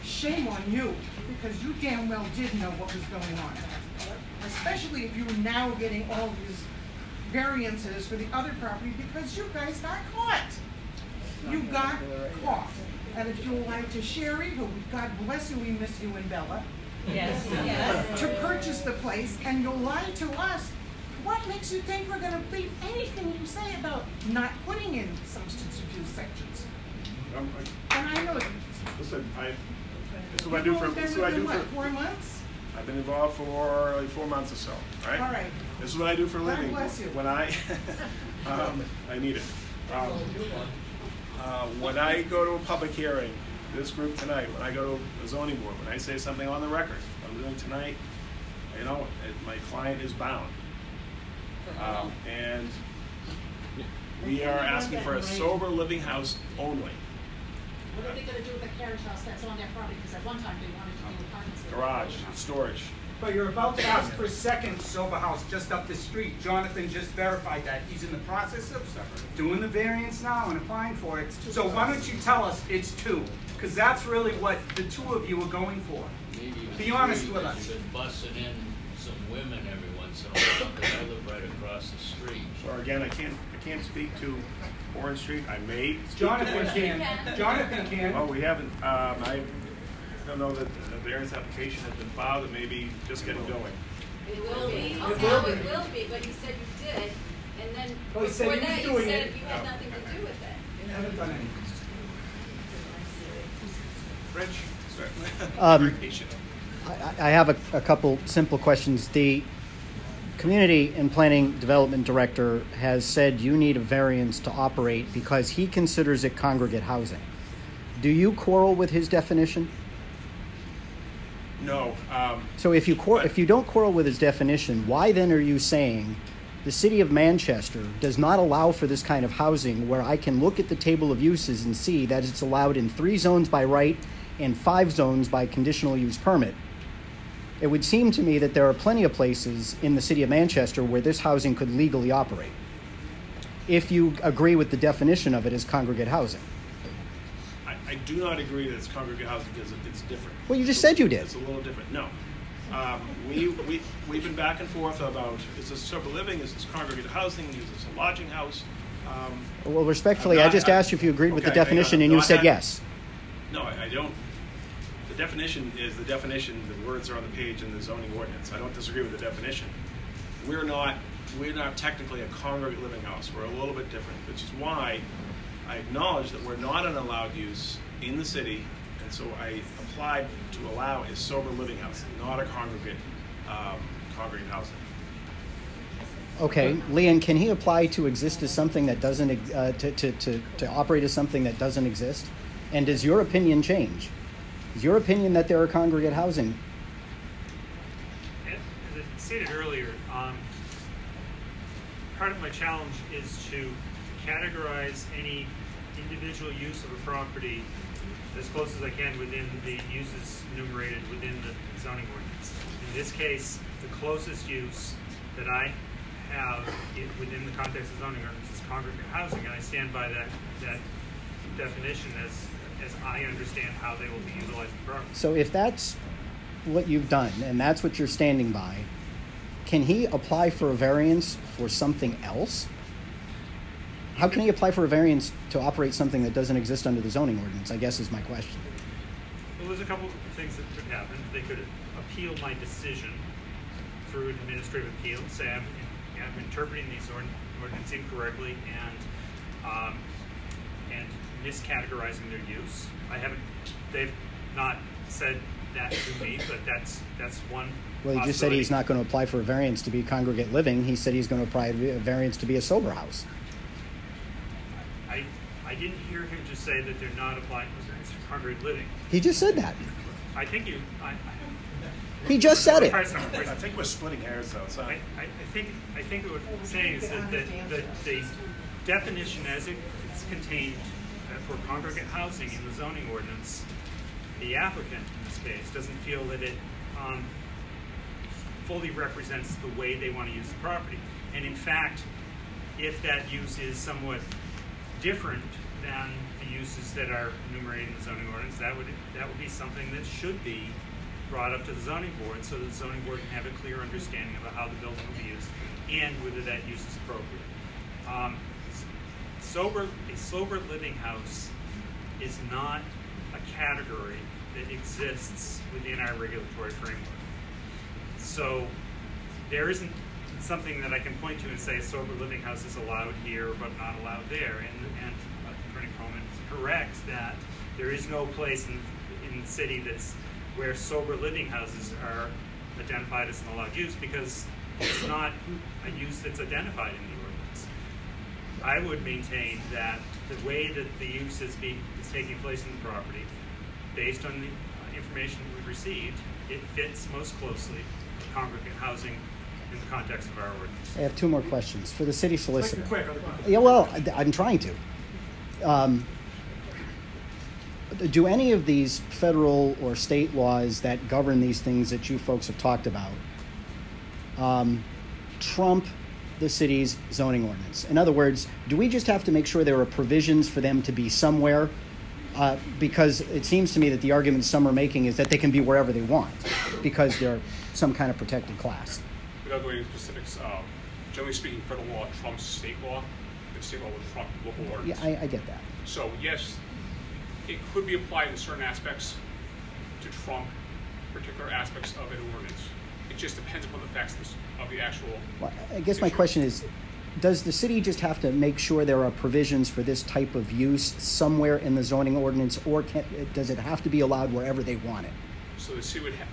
shame on you, because you damn well did know what was going on. Especially if you were now getting all these variances for the other property because you guys got caught. You got caught. And if you lied to Sherry, who, God bless you, we miss you and Bella. Yes, yes. To purchase the place, and you'll lie to us. What makes you think we're going to believe anything you say about not putting in substance abuse sections? Um, I, And I know it. listen, I, this is what I do for, this is what I do what, for, four months? I've been involved for like four months or so, all right? All right. This is what I do for a God living. bless you. When I, um, I need it. Um, uh, when I go to a public hearing, this group tonight, when I go to the zoning board, when I say something on the record, I'm doing tonight, you know, it, my client is bound. Um, and we are asking for a sober living house only. What are they gonna do with the carriage house that's on their property? Because at one time they wanted to do apartments. there. Garage, storage. But you're about to ask for a second sober house just up the street. Jonathan just verified that. He's in the process of doing the variance now and applying for it. So why don't you tell us it's two? Because that's really what the two of you are going for. Be honest with us. You've been busting in some women every once in a while, because I live right across the street. So again, I can't, I can't speak to Orange Street. I may. speak to Jonathan Orange Street. can. Jonathan can. Oh, we haven't, um, I don't know that the variance application has been filed, it may be just getting going. It will be. It Oh, will now be. it will be, but you said you did, and then Oh, he said before he was that you doing said it. you had nothing to do with it. You haven't done anything. Rich? Um, Clarification. I, I have a, a couple simple questions. The Community and Planning Development Director has said you need a variance to operate because he considers it congregate housing. Do you quarrel with his definition? No. Um, So if you quar- if you don't quarrel with his definition, why then are you saying the city of Manchester does not allow for this kind of housing, where I can look at the table of uses and see that it's allowed in three zones by right and five zones by conditional use permit? It would seem to me that there are plenty of places in the city of Manchester where this housing could legally operate, if you agree with the definition of it as congregate housing. I, I do not agree that it's congregate housing because it's different. Well, you just said you did. It's a little different. No. Um, we, we, we've been back and forth about, is this sober living, is this congregate housing, is this a lodging house? Um, Well, respectfully, I'm I not- just asked you if you agreed with the okay, hang definition, on. and No, you I said had- yes. No, I, I don't. The definition is the definition. The words are on the page in the zoning ordinance. I don't disagree with the definition. We're not. We're not technically a congregate living house. We're a little bit different, which is why I acknowledge that we're not an allowed use in the city, and so I applied to allow a sober living house, not a congregate um, congregate housing. Okay, Leon, can he apply to exist as something that doesn't, ex- uh, to, to, to, to operate as something that doesn't exist? And does your opinion change? Is your opinion that there are congregate housing? As I stated earlier, um, part of my challenge is to categorize any individual use of a property as close as I can within the uses enumerated within the zoning ordinance. In this case, the closest use that I have i- within the context of zoning ordinance is congregate housing, and I stand by that that definition as as I understand how they will be utilizing the property. So if that's what you've done, and that's what you're standing by, can he apply for a variance for something else? How can he apply for a variance to operate something that doesn't exist under the zoning ordinance, I guess is my question. Well, there's a couple of things that could happen. They could appeal my decision through an administrative appeal and say I'm, I'm interpreting these ord- ordinance incorrectly and um, and miscategorizing their use. I haven't, they've not said that to me, but that's that's one Well, he just said he's not going to apply for a variance to be congregate living. He said he's going to apply a variance to be a sober house. I, I didn't hear him just say that they're not applying for variance for congregate living. He just said that. I think you, I, I He just said it. I think we're splitting hairs, though. So. I, I, I think I think what I'm saying is that the, the, the definition as it is contained uh, for congregate housing in the zoning ordinance, the applicant in this case doesn't feel that it um, fully represents the way they want to use the property. And in fact, if that use is somewhat different than the uses that are enumerated in the zoning ordinance. That would that would be something that should be brought up to the zoning board, so that the zoning board can have a clear understanding about how the building will be used and whether that use is appropriate. Um, sober, a sober living house is not a category that exists within our regulatory framework. So there isn't something that I can point to and say a sober living house is allowed here but not allowed there. And, and Attorney Coleman is correct that there is no place in, in the city that's where sober living houses are identified as an allowed use, because it's not a use that's identified in the ordinance. I would maintain that the way that the use is, being, is taking place in the property, based on the information we've received, it fits most closely congregate housing in the context of our ordinance. I have two more questions for the city solicitor. Quick, quick. Yeah, well, I- I'm trying to. Um, do any of these federal or state laws that govern these things that you folks have talked about um, trump the city's zoning ordinance? In other words, do we just have to make sure there are provisions for them to be somewhere? Uh, because it seems to me that the argument some are making is that they can be wherever they want because they're some kind of protected class. Without going into specifics, uh, generally speaking, federal law trumps state law, and state law would trump local Yeah, ordinance. I, I get that. So yes, it could be applied in certain aspects to trump particular aspects of an ordinance. It just depends upon the facts of, this, of the actual. Well, I guess my question is, does the city just have to make sure there are provisions for this type of use somewhere in the zoning ordinance, or can, does it have to be allowed wherever they want it? So the city would have.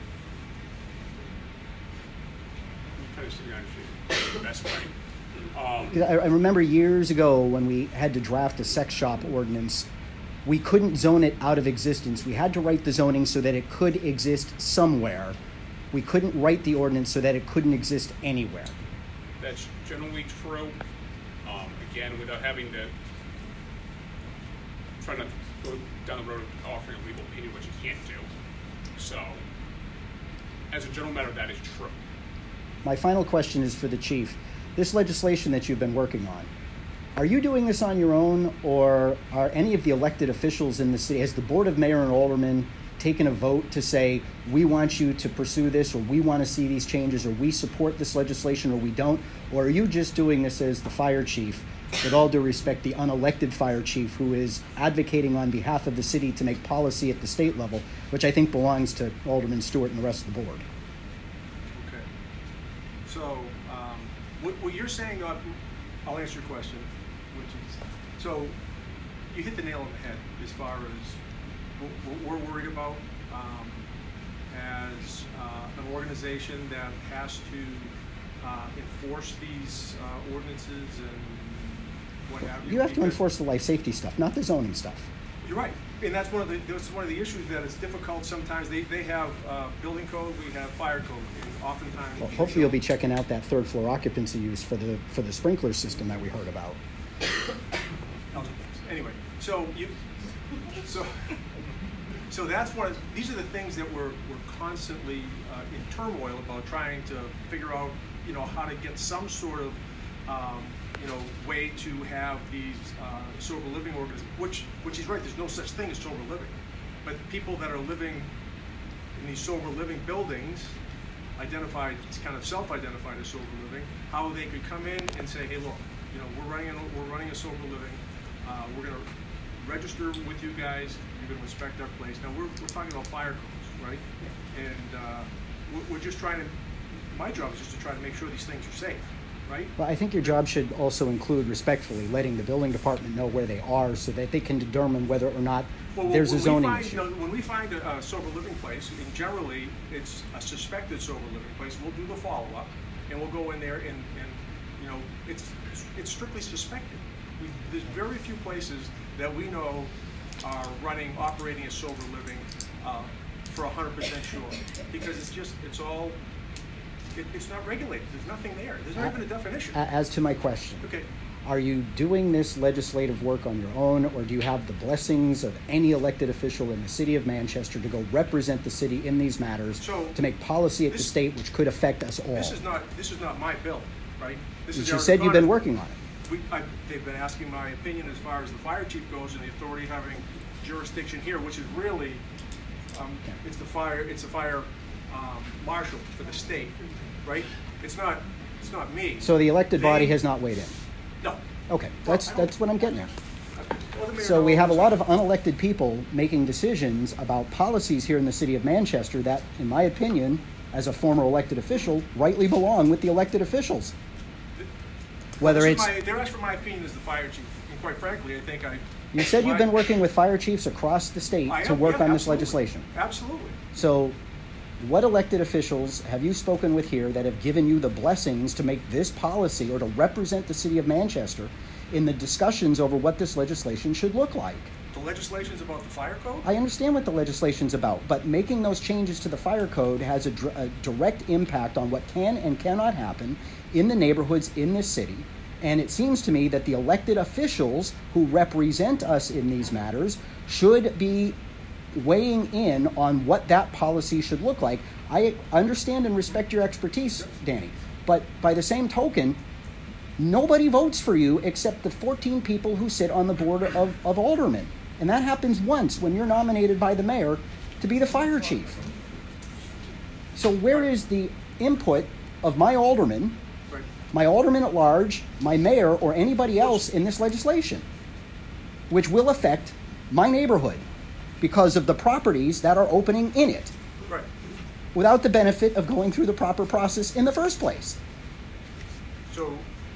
I'm trying to see the best way. Um, 'Cause I, I remember years ago when we had to draft a sex shop ordinance, we couldn't zone it out of existence. We had to write the zoning so that it could exist somewhere. We couldn't write the ordinance so that it couldn't exist anywhere. That's generally true. Um, again, without having to try not to go down the road of offering a legal opinion, which you can't do. So, as a general matter, that is true. My final question is for the chief. This legislation that you've been working on, are you doing this on your own, or are any of the elected officials in the city, has the Board of Mayor and Aldermen taken a vote to say, we want you to pursue this, or we want to see these changes, or we support this legislation, or we don't? Or are you just doing this as the fire chief, with all due respect, the unelected fire chief who is advocating on behalf of the city to make policy at the state level, which I think belongs to Alderman Stewart and the rest of the board? Okay. So, um, what, what you're saying, uh, I'll answer your question, which is, so you hit the nail on the head as far as what we're worried about um, as uh, an organization that has to uh, enforce these uh, ordinances and what have you. You have to enforce the life safety stuff, not the zoning stuff. You're right, and that's one of the that's one of the issues that it's difficult sometimes. They they have uh, building code, we have fire code, and oftentimes. Well, hopefully you'll be checking out that third floor occupancy use for the for the sprinkler system that we heard about. Anyway, so you so. So that's one of, these are the things that we're, we're constantly uh, in turmoil about, trying to figure out, you know, how to get some sort of, um, you know, way to have these uh, sober living organizations, which, which he's right, there's no such thing as sober living. But people that are living in these sober living buildings, identified, it's kind of self-identified as sober living, how they could come in and say, hey, look, you know, we're running, a, we're running a sober living, uh, we're going to register with you guys, you're going to inspect our place. Now, we're, we're talking about fire codes, right? And uh, we're, we're just trying to, my job is just to try to make sure these things are safe, right? Well, I think your job should also include, respectfully, letting the building department know where they are so that they can determine whether or not well, there's when a zoning we find, issue. You know, when we find a, a sober living place, and generally it's a suspected sober living place, we'll do the follow-up, and we'll go in there and, and you know, it's, it's strictly suspected. We've, there's very few places that we know are running, operating as sober living uh, for one hundred percent sure, because it's just, it's all, it, it's not regulated. There's nothing there. There's not even a definition. As to my question, okay. Are you doing this legislative work on your own, or do you have the blessings of any elected official in the city of Manchester to go represent the city in these matters, so to make policy at this, the state which could affect us all? This is not, this is not my bill, right? This But is you Eric said you've been O'Connor's. working on it. we, I, they've been asking my opinion as far as the fire chief goes and the authority having jurisdiction here, which is really, um, it's the fire, it's the fire um, marshal for the state, right? It's not, it's not me. So the elected They- body has not weighed in? No. Okay, that's, that's what I'm getting at. Well, the mayor So we have a knows- lot of unelected people making decisions about policies here in the city of Manchester that, in my opinion, as a former elected official, rightly belong with the elected officials. Whether This is it's, my- they're asking for my opinion as the fire chief, and quite frankly, I think I. you said you've my- been working with fire chiefs across the state I to am, work yeah, on this absolutely. legislation. Absolutely. So what elected officials have you spoken with here that have given you the blessings to make this policy or to represent the city of Manchester in the discussions over what this legislation should look like? The legislation's about the fire code? I understand what the legislation's about, but making those changes to the fire code has a, dr- a direct impact on what can and cannot happen in the neighborhoods in this city. And it seems to me that the elected officials who represent us in these matters should be weighing in on what that policy should look like. I understand and respect your expertise, Danny, but by the same token, nobody votes for you except the fourteen people who sit on the board of, of aldermen. And that happens once when you're nominated by the mayor to be the fire chief. So where is the input of my alderman, my alderman at large, my mayor, or anybody else in this legislation, which will affect my neighborhood because of the properties that are opening in it, Right. without the benefit of going through the proper process in the first place? So,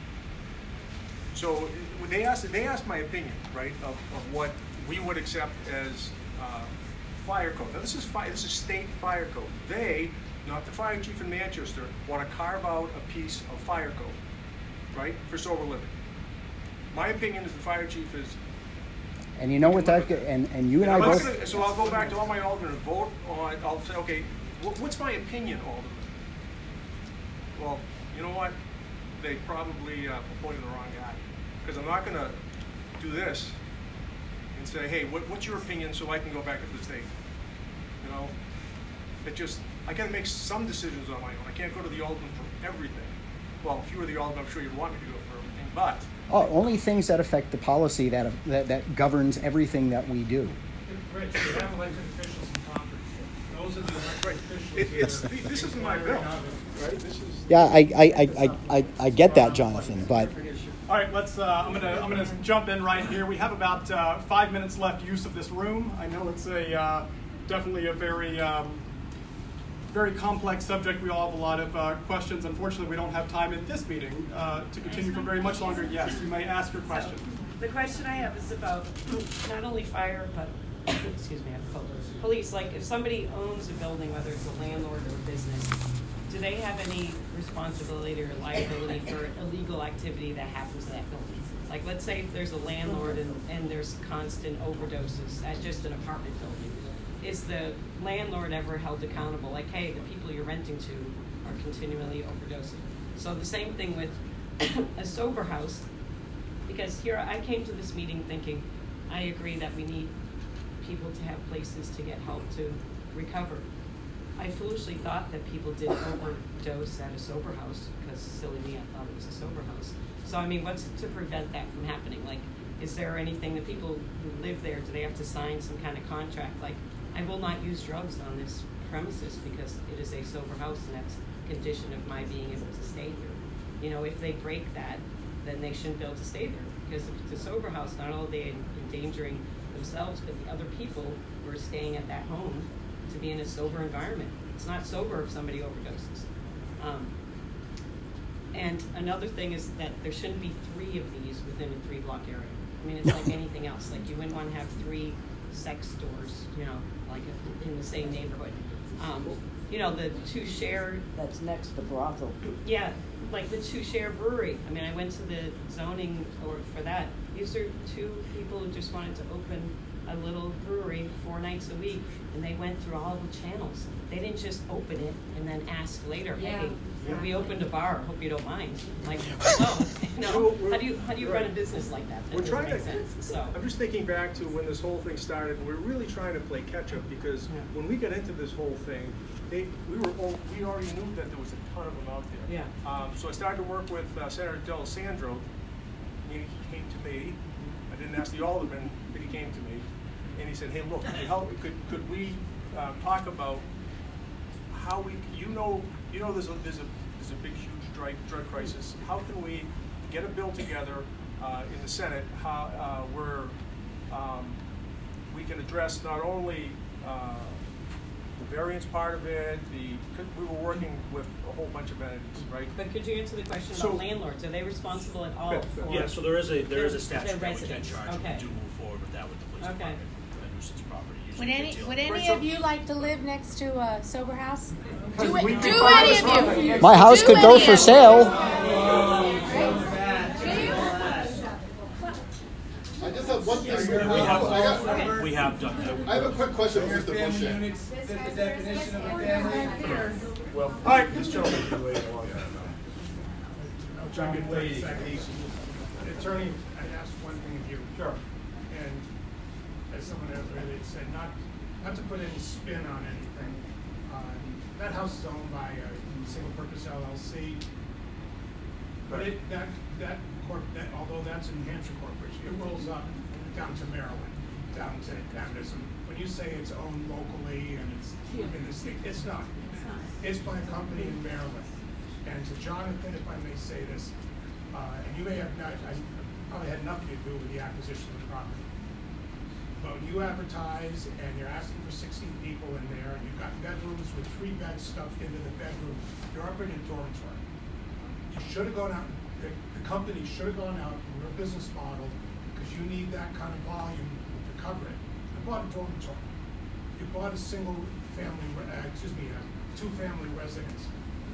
so when they asked, they asked my opinion, right, of, of what we would accept as uh, fire code. Now this is fire, this is state fire code. They, not the fire chief in Manchester, want to carve out a piece of fire code, right, for sober living. My opinion is the fire chief is. And you know what that, and, and you and I I'm not both, gonna- so I'll go back to all my aldermen and vote on. I'll say, okay, what, what's my opinion, alderman? Well, you know what? They probably uh, appointed the wrong guy, because I'm not going to do this and say, hey, what, what's your opinion, so I can go back to the state. You know, it just I got to make some decisions on my own. I can't go to the alderman for everything. Well, if you were the alderman, I'm sure you'd want me to go for everything, but. oh, only things that affect the policy that, that that governs everything that we do. Rich, we have elected officials in Concord. Those are the elected officials. It, it's, that are- this isn't my bill, right? This is. Yeah, I I, I, I, I I get that, Jonathan, but All right, let's. Uh, I'm gonna. I'm gonna jump in right here. We have about uh, five minutes left use of this room. I know it's a uh, definitely a very, um, very complex subject. We all have a lot of uh, questions. Unfortunately, we don't have time in this meeting uh, to continue for very much longer. Yes, you may ask your question. The question I have is about not only fire, but excuse me, I have a cold. Police. Like, if somebody owns a building, whether it's a landlord or a business, do they have any responsibility or liability for illegal activity that happens in that building? Like, let's say if there's a landlord and, and there's constant overdoses at just an apartment building. Is the landlord ever held accountable? Like, hey, the people you're renting to are continually overdosing. So the same thing with a sober house, because here I came to this meeting thinking, I agree that we need people to have places to get help to recover. I foolishly thought that people did overdose at a sober house, because silly me, I thought it was a sober house. So I mean, what's to prevent that from happening? Like, is there anything that people who live there, do they have to sign some kind of contract? Like, I will not use drugs on this premises because it is a sober house and that's a condition of my being able to stay here. You know, if they break that, then they shouldn't be able to stay there. Because if it's a sober house, not only are they endangering themselves, but the other people who are staying at that home to be in a sober environment. It's not sober if somebody overdoses. Um, and another thing is that there shouldn't be three of these within a three block area. I mean, it's like anything else. Like, you wouldn't want to have three sex stores, you know, like in the same neighborhood. Um, you know, the two share. That's next to brothel. Yeah, like the two share brewery. I mean, I went to the zoning board for that. These are two people who just wanted to open a little brewery four nights a week, and they went through all the channels. They didn't just open it and then ask later, hey, Yeah. we opened a bar, hope you don't mind. Like, no, no. How do you how do you run a business like that? That We're doesn't trying make to. sense. So I'm just thinking back to when this whole thing started. And we're really trying to play catch up because when we got into this whole thing, they we were all, we already knew that there was a ton of them out there. Yeah. Um, so I started to work with uh, Senator D'Alessandro, meeting, he came to me. I didn't ask the alderman, but he came to me, and he said, "Hey, look, could, you help, could, could we uh, talk about how we, you know, you know, there's a there's a there's a big, huge drug drug crisis. How can we get a bill together uh, in the Senate how uh, where um, we can address not only uh, the variance part of it, the we were working with a whole bunch of entities, right? But could you answer the question So- about landlords? Are they responsible at all Yeah, for? Yeah, so there is a, there is a their- statute their that we can residents? charge, and Okay. we do move forward with that with the police Okay. department, a nuisance property. Would Usually any they deal would with- any of you like to live next to a sober house? Do we it. can Do buy any this of you? My house Do could go any for of you? sale. I just have one thing. Yes, we I got- have, we have done that. I have a quick question for Mister Family Boucher. units fit the definition of a family. Well, all right, this gentleman's been waiting a long time I'll jump in for a second. Attorney, I asked one thing of you. Sure. And as someone else earlier said, not, not to put any spin on anything, um, that house is owned by a single purpose L L C. But it, that, that corp, that, although that's a New Hampshire corporation, it rolls up down to Maryland, down to Evanston. When you say it's owned locally and it's in the state, it's not. It's by a company in Maryland. And to Jonathan, if I may say this, uh, and you may have not, I probably had nothing to do with the acquisition of the property. But when you advertise and you're asking for sixteen people in there, and you've got bedrooms with three beds stuffed into the bedroom, you're operating a dormitory. You should have gone out, the, the company should have gone out in your business model, because you need that kind of volume to cover it. You bought a dormitory. You bought a single family, uh, excuse me, a two family residence.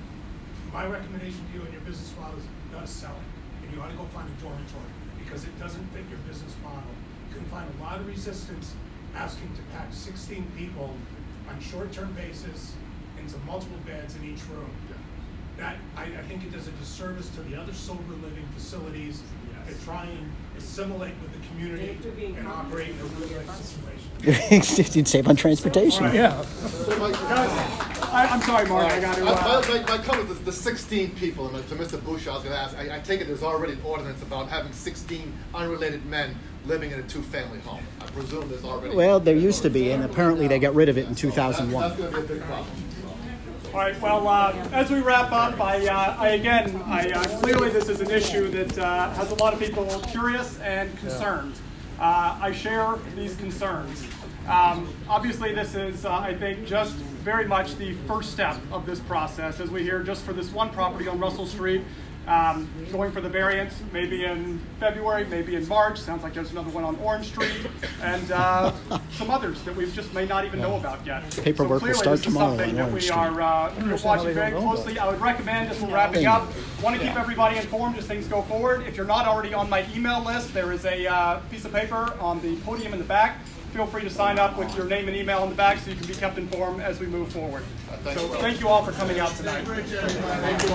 My recommendation to you in your business model is you ought to sell it. And you ought to go find a dormitory, because it doesn't fit your business model. You can find a lot of resistance asking to pack sixteen people on short-term basis into multiple beds in each room. That, I, I think it does a disservice to the other sober living facilities to try and assimilate with the community and operate in a real-life situation. You'd save on transportation. Right. Yeah. So my, I, I'm sorry, Mark, All I right. got to. I- Uh, my, my, my comment is the sixteen people, and to Mister Bush, I was going to ask, I, I take it there's already an ordinance about having sixteen unrelated men living in a two-family home. I presume there's already. Well, there used to be, and apparently they got rid of it in two thousand one. That's going to be a big problem. All right, well, uh, as we wrap up, I, uh, I again, I, uh, clearly this is an issue that uh, has a lot of people curious and concerned. Uh, I share these concerns. Um, obviously, this is, uh, I think, just very much the first step of this process, as we hear just for this one property on Russell Street, um, going for the variance, maybe in February, maybe in March. Sounds like there's another one on Orange Street, and uh, some others that we just may not even know about yet. Paperwork so will clearly, start this tomorrow is something on that Orange we Street. are uh, understand watching how they very don't know about closely. I would recommend, as we're wrapping up, want to keep Yeah. everybody informed as things go forward. If you're not already on my email list, there is a uh, piece of paper on the podium in the back. Feel free to sign up with your name and email in the back so you can be kept informed as we move forward. So thank you all for coming out tonight.